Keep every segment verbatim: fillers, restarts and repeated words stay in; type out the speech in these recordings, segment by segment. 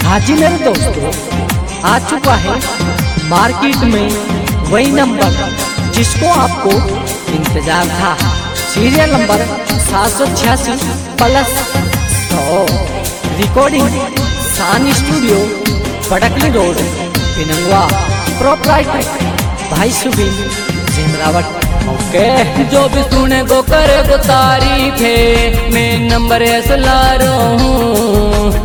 हाँ जी मेरे दोस्तों, आ चुका है मार्केट में वही नंबर जिसको आपको इंतजार था। सीरियल नंबर सात सौ छियासी प्लस सौ। Recording Sani studio, Patkali road, Pinangwa. Proprietor भाई सुबीन जिमरावट। ओके, जो भी सुने को करे को तारीफ है, मैं नंबर ऐसे ला रहा हूँ।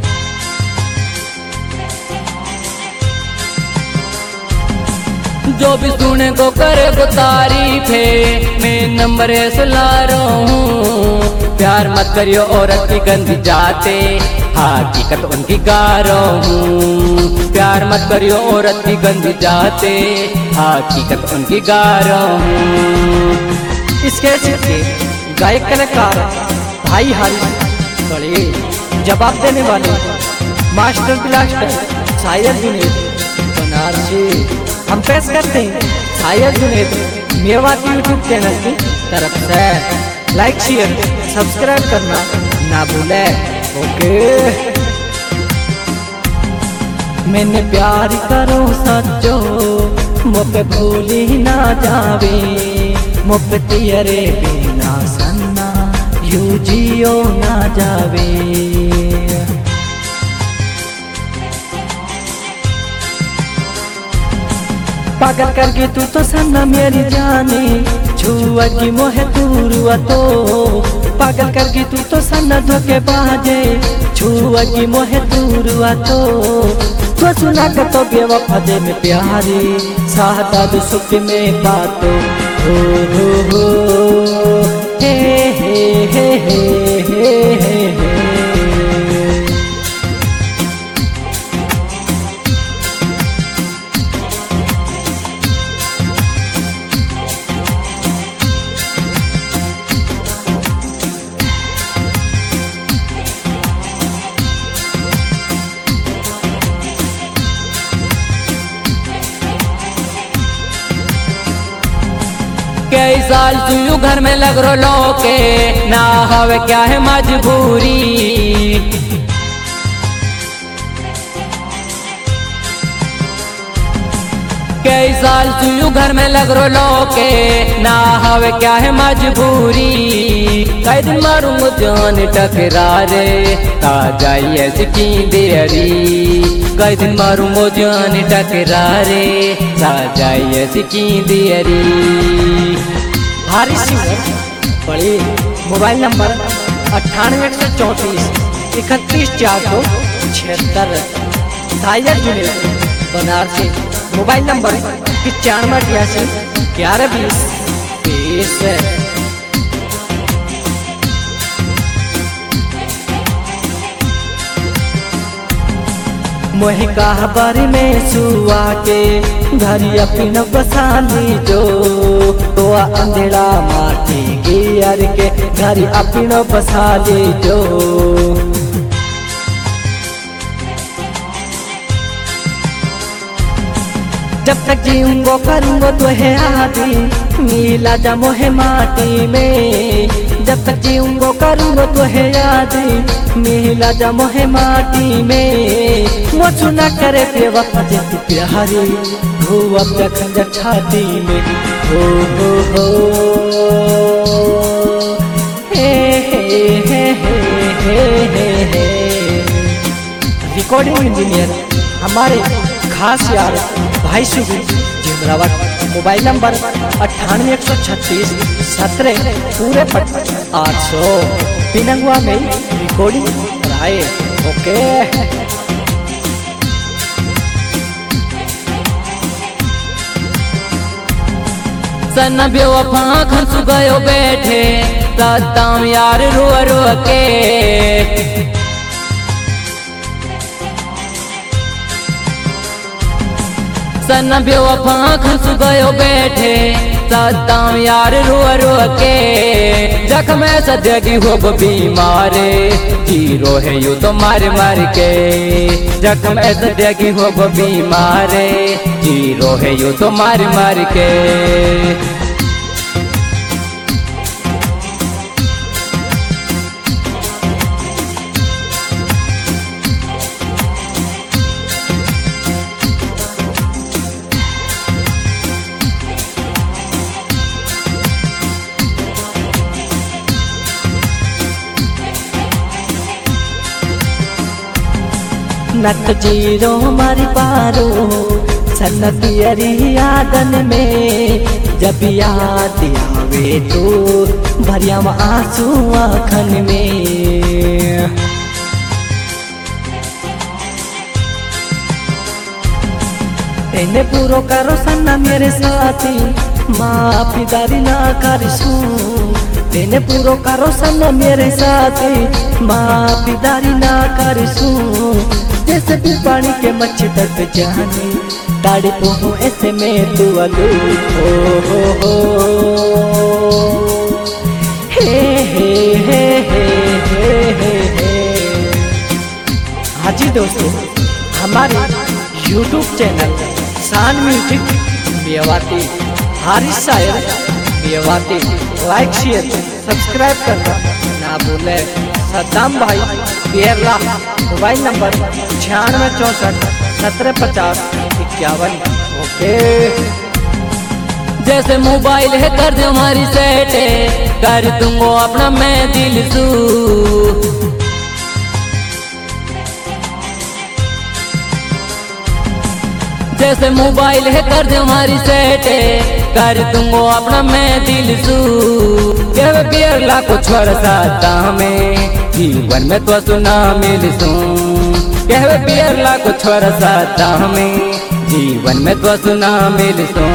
जो भी सुने को करे को तारीफ है, मैं नंबर ऐसे ला रहा हूँ। प्यार मत करियो औरत की गंदी जाते, हकीकत उनकी गा रहा हूँ। प्यार मत करियो औरत की गंदी जाते, हकीकत उनकी गा रहा हूँ। इसके के गायक कलाकार भाई हारिस बड़े जवाब देने वाले मास्टर ब्लास्टर शायर जुनेद बनारसी। हम पेश करते हैं शायर जुनेद मेवाती यूट्यूब चैनल की तरफ से। लाइक शेयर सब्सक्राइब करना ना भूले। ओके, मैंने प्यार करो सच्चो, मुझे भूली ना जावे। मुझे तेरे बिना सन्ना यू जियो ना जावे। पागल करके तू तो सन्ना मेरी जाने, छुआ की मोहे तूरुआ तो। पागल करके तू तो सन्ना धोके बाजे, छुआ की मोहे तूरुआ तो। तो सुना कर तो बेवफा दे में प्यारी, साहता दो सुख में बातो। हो हो हो हे हे हे हे हे हे हे। कई साल तू घर में लग रो लोके, ना हवे क्या है मजबूरी। कई साल तू घर में लग रो लोके, ना हवे क्या है मजबूरी। कई दिन मारूंग जान टकरारे, आ जाइए सिकी देरी। कई दिन मारूंग जान टकरारे, आ जाइए सिकी देरी। हारिस सिंगर बड़े मोबाइल नंबर अट्ठानवे एक सौ चौंतीस इकतीस चार सौ छिहत्तर। शायर जुनेद बनारसी, मोबाइल नंबर पचानवे अठासी ग्यारह बीस बीस। मोहि कहबारी में सुआ के घरी अपना बसाली जो। तो अंधेरा माटी गियर के घरी अपना बसाली जो। जब तक जीऊंगो करूंगो तो है आदि, मिला जा मोहे माटी में। जब तक जीऊंगो करूंगो तो है आदि, मिला जा मोहे माटी में। वो सुना करे बेवफा जे तू प्यारी, हो अब जखन छाती में। हो हो हो हे हे हे हे हे हे। रिकॉर्डिंग इंजीनियर हमारे खास यार भाई सुबीन जिमरावट। मोबाइल नंबर अट्ठानवे एक सौ छत्तीस सत्रह पूरे पट आठ सौ। पिनंगवा में रिकॉर्डिंग कराए। ओके, सन्ना बेवफा खंसु गयो बैठे, सताम यार रो रो के। सन्ना बेवफा खंसु गयो बैठे, सताम यार रो रो के। जख्म ऐसा देगी हो बीमारे, जीरो है यू तो मार मार के। जख्म ऐसा देगी हो बीमारे, जीरो है यू तो मार मार के। नत जीरो मारी पारो सन्नतियरी यादन में जब याद आवे तो भरिया आंसू आँखन में। तेने पूरो करो सन्ना मेरे साथी माफी दारी ना करसू। तेने पूरो करो सन्ना मेरे साथी माफी दारी ना करसू। जैसे भी पानी के मच्छी तक जाने दाड़ी पोहो ऐसे में तू अलू हो हो हो हे हे हे हे हे हे। हाँ जी दोस्तों, हमारे YouTube channel Shaan music Mewati Haris शायर मेवाती लाइक शेयर सब्सक्राइब करना ना भूले। सद्दाम भाई केरला, मोबाइल नंबर छियानवे चौसठ सत्रह पचास इक्यावन। ओके। जैसे मोबाइल है कर दो हमारी सेट, कर दूंगो अपना मैं दिल सू। जैसे मोबाइल है कर दो हमारी सेट, कर दूंगो अपना मैं दिल सू। ये बिरला को छोड़ सकता हमें जीवन में तो सुना मिल सू। कह बिरला को छोड़ सकता हमें जीवन में तो सुना मिल सू।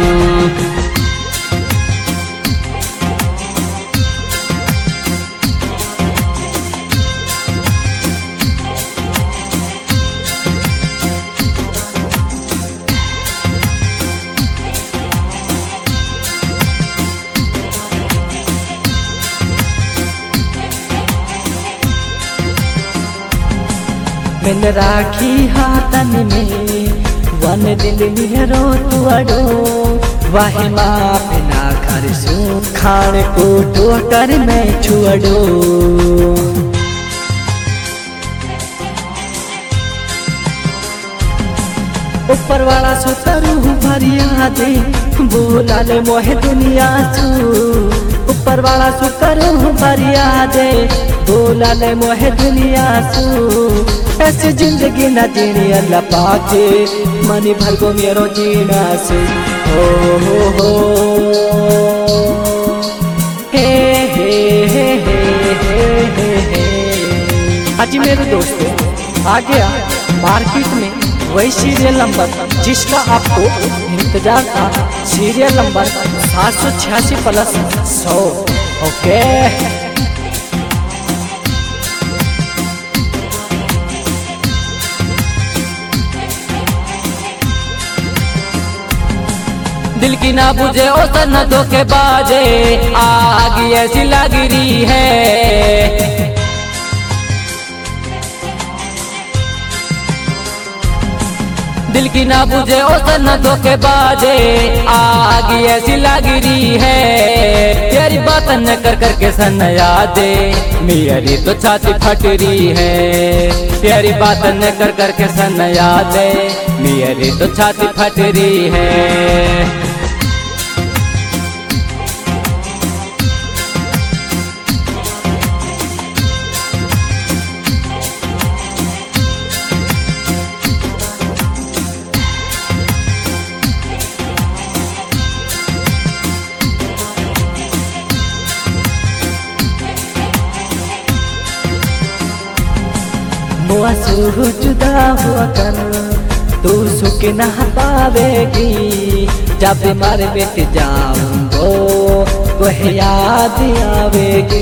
मैंने राखी हाथन में वन दिल मेरो तुअडो। वाहे माफ ना करसू खाने को टोकर में छुअडो। ऊपर वाला सुतरू भरिया दे बोला ले मोहे दुनिया सू। ऊपर वाला सुतरू भरिया दे बोला ले मोहे दुनिया सू। ऐसी जिंदगी न जीनी अल्लाह पाके मनी भर को मेरो जीना से हो हो हो हे हे हे हे हे हे। आज मेरे दोस्तों आ गया मार्केट में वही सीरियल नंबर जिसका आपको इंतजार था, सीरियल नंबर सात सौ छियासी प्लस सौ। ओके। दिल की ना बुझे ओ सन्नतों के बाजे, आग ऐसी लग रही है। दिल की ना बुझे ओ सन्नतों के बाजे, आग ऐसी लग रही है। तेरी बात न कर कर के सन यादे मेरी तो छाती फट रही है। तेरी बात न कर कर के सन यादे मेरी तो छाती फट रही है। मुआ सुह जुदा हुआ कर तू सुख न पावेगी। जब मर मिट जाऊंगो वह याद आवेगी।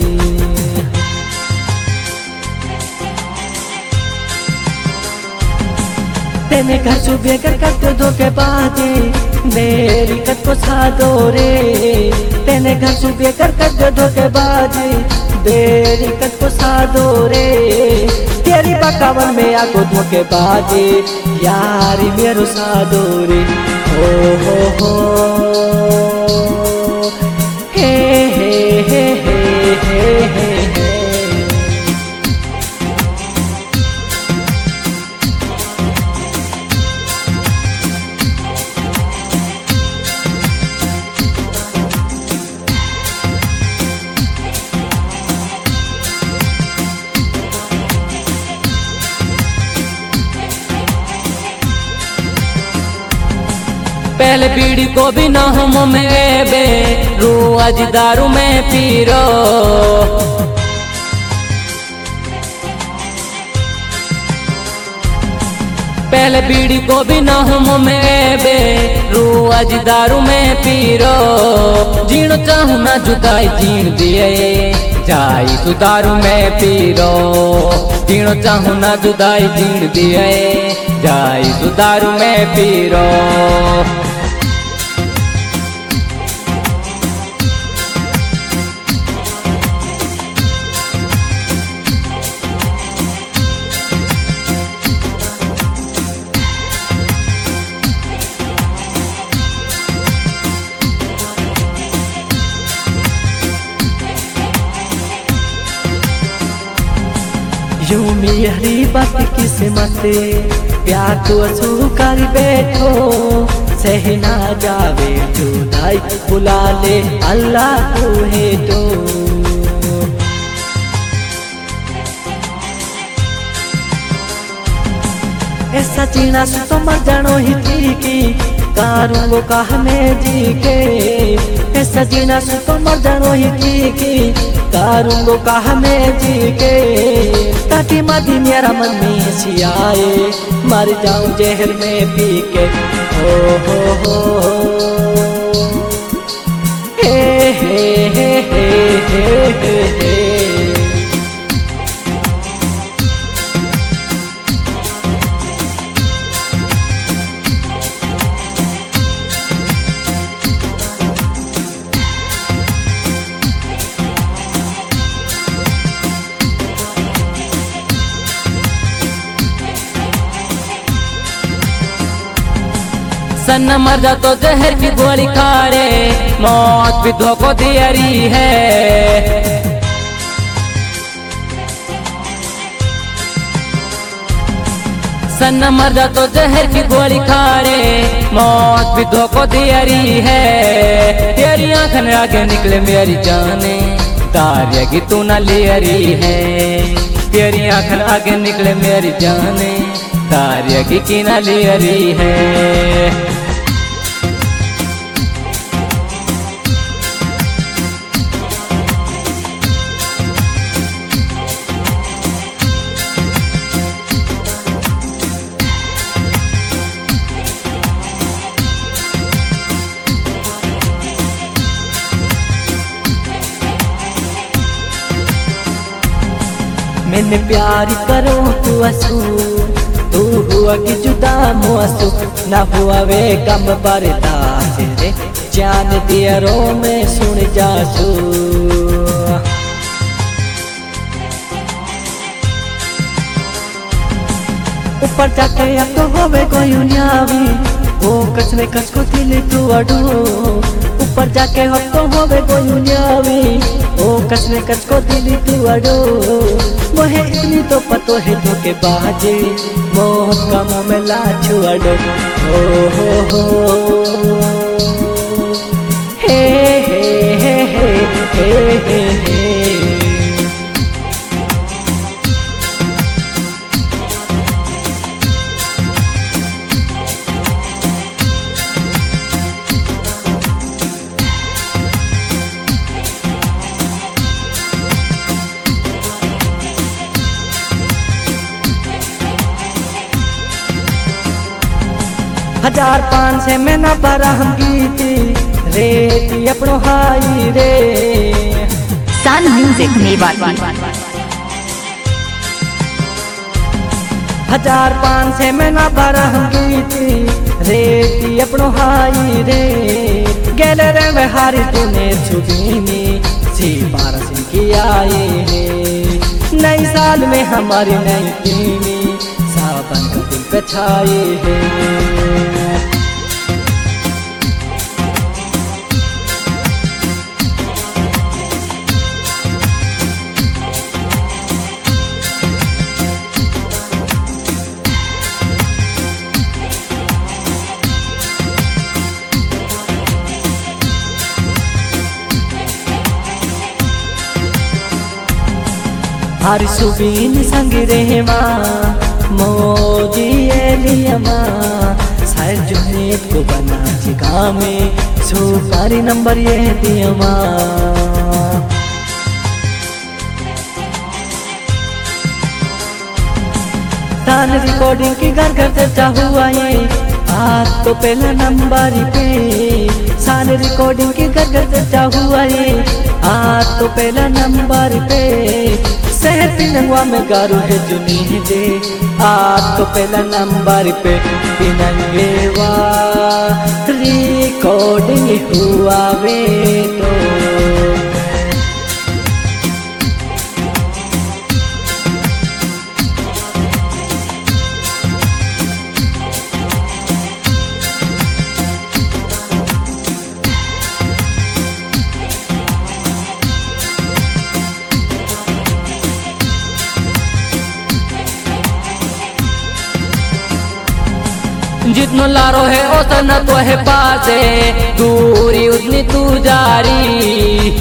तेने घर सुबह कर कर धोखे बाजे मेरी कद को साधो रे। तेने घर सुबह कर कर धोखे बाजे मेरी कद को साधो रे। तेरी बकावन में आगो धोखे बाजे यारी मेरो साधो रे। हो हो हो हे हे हे हे हे हे हे। पहले बीड़ी को भी ना हम में बे रू आज दारू में पीरो। पहले बीड़ी को भी ना हम में बे रू आज दारू में पीरो। जीणो चाहू ना जुदाई जीण दिए जाई तू दारू में पीरो। जीणो चाहू ना जुदाई जीण दिए जाई तू दारू में पीरो। यूं मेरी बात किस्मत प्यार तो असू कर बैठो सह ना जावे जुदाई बुला ले अल्लाह को है तो। ऐसा जीना सु तो मर जानो ही ठीक कारूंगो कहा में जी के। ऐसा जीना सु तो मर जानो ही ठीक कारूंगो कहा में जी के। ताकि मदी मेरा मन में सी आए मर जाऊं जहर में पी के। हो हो हो हे हे हे हे हे हे हे। सन्ना मर जा तो जहर की गोली खा रे मौत भी धोखो दियरी है। सन्ना मर जा तो जहर की गोली खा रे मौत भी धोखो दियरी है। तेरी आंखन आगे निकले मेरी जाने तारिया की तू न लियरी है। तेरी आंखन आगे निकले मेरी जाने तारिया की की न लियरी है। मैंने प्यार करो तू असू तू हुआ कि जुदा मुआसू ना हुआ वे कम बर्दाश्त रे जान दिया रो में सुन जासू। ऊपर जाके अब तो होवे कोई न्यावी ओ कसने कस को दिल तू अडू। ऊपर जाके अब तो होवे कोई न्यावी ओ कसने कस को दिल तू अडू। मोहे इतनी तो पतो है धोखे बाजे मोह का मुँह में लाछू अडो। हो हो हो हे हे हे हे हे हे हे। हजार पाँच से मैं न बरहम गीती रेती अपनो हाई रे। Sun music Mewari. हजार पाँच से मैं न बरहम गीती रेती अपनो हाई रे। गेले रे वे हारी तूने छुबीनी सी बारह सिंह की आए है। नई साल में हमारी नई टीनी सावन का दिल पे छाए है। हर सुबीन संग रहमा मोजी एलियमा साइर जुनेद को बना नामे सुपारी नंबर ये दिया माँ। तान रिकॉर्डिंग की घर घर चर्चा हुआ ये आज तो पहला नंबर पे। सान रिकॉर्डिंग की घर घर चर्चा हुआ ये आज तो पहला नंबर पे। शहर पिनंगवा में गारू है जुनी दे आज तो पहला नंबर पे। पिनंगेवा रिकॉर्डिंग हुआ वे तो जितनो लारो है उतना तो है पासे, दूरी उतनी तू जारी।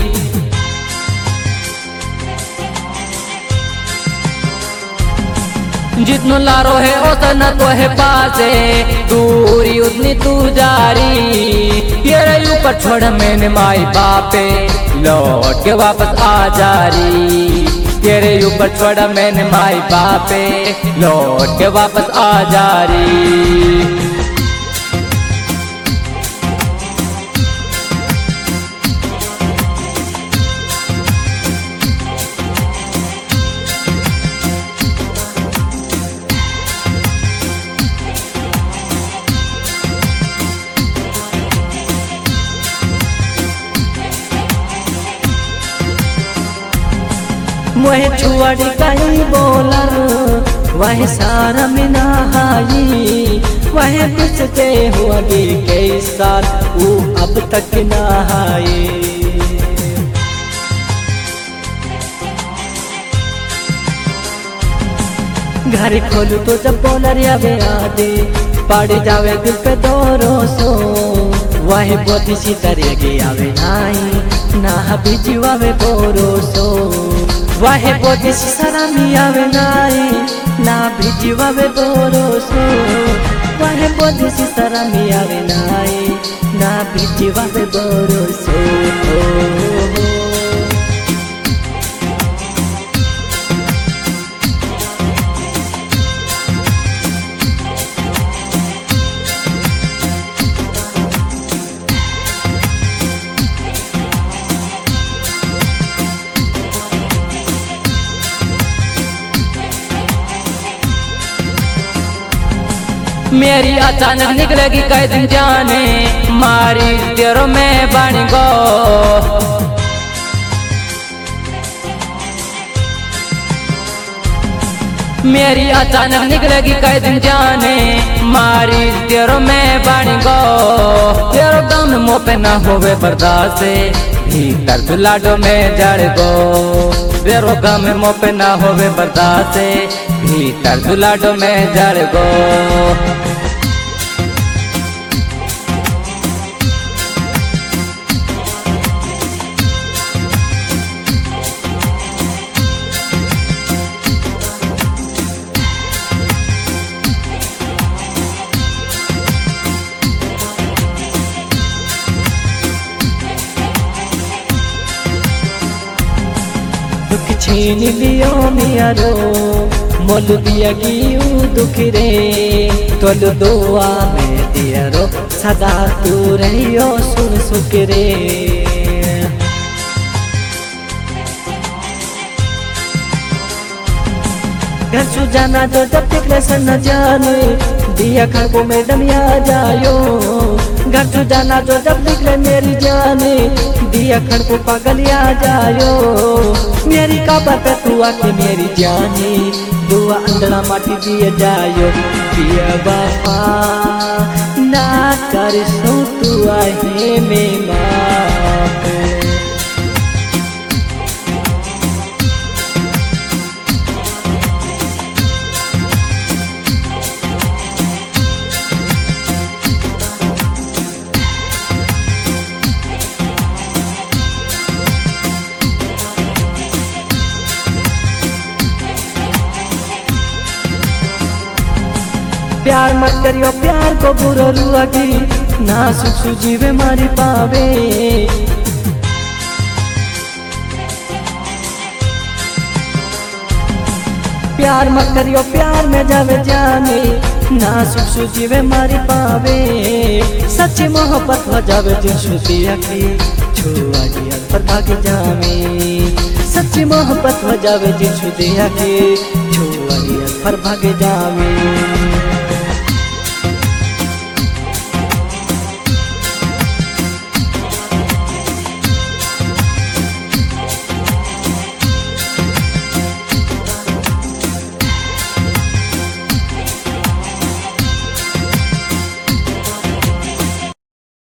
जितनो लारो है उतना तो है पासे, दूरी उतनी तू जारी। तेरे ऊपर छोड़ मैंने माई बापे, लौट के वापस आ जारी। तेरे ऊपर छोड़ा मैंने माई बापे, लौट के वापस आ जारी। मोहे छुआड़ी कहीं बोलर वह सारा मिना हाई। वह बिचते हुआ गे कई साल वो अब तक ना आए। घर खोलू तो जब बोलर यावे आदे पड़ जावे दिल पे दो रोसो। वह बोती सी तरह गे आवे नाई ना बिजुआ में बोरोसो। वह बोझ सरामी आवे नाई ना भिजवा वे बोरोसो। वह बोझ सरामी आवे नाई ना भिजवा वे बोरोसो। मेरी अचानक निकलेगी कई दिन जाने, मारी तेरो में बन गो। मेरी अचानक निकलेगी कई दिन जाने, मारी तेरो में बन गो। तेरो दम मुँह पे ना होवे बर्दाश्त, भीतर तू लाडो में जड़ गो। तेरो गम मुँह पे ना होवे बर्दाश्त, भीतर तू लाडो में जड़ गो। दुख छीन लियो मियारो मोल दिया गियू दुख रे। तोल दुआ में दिया रो सदा तू रहियो सुन सुख रे। घर सु जाना जो जब तक लेसन न जाने, दिया खड़को में दमिया जायो। घर सु जाना जो जब निकले मेरी जाने, दिया खड़को पागलिया जायो। मेरी काबा पे तू आके मेरी जाने, दुआ अंदरा माटी दिए जायो। दिया बापा ना कर सो तू आहे में माप। प्यार मत करियो प्यार को बुरो लुआगी, ना सुख सुजीवे मारी पावे। प्यार मत करियो प्यार में जावे जाने, ना सुख सुजीवे मारी पावे। सच्ची मोहब्बत हो जावे दिल सुतिया की, छुआ दिया पर भाग जावे। सच्ची मोहब्बत हो जावे दिल सुतिया की, छुआ दिया पर भाग जावे।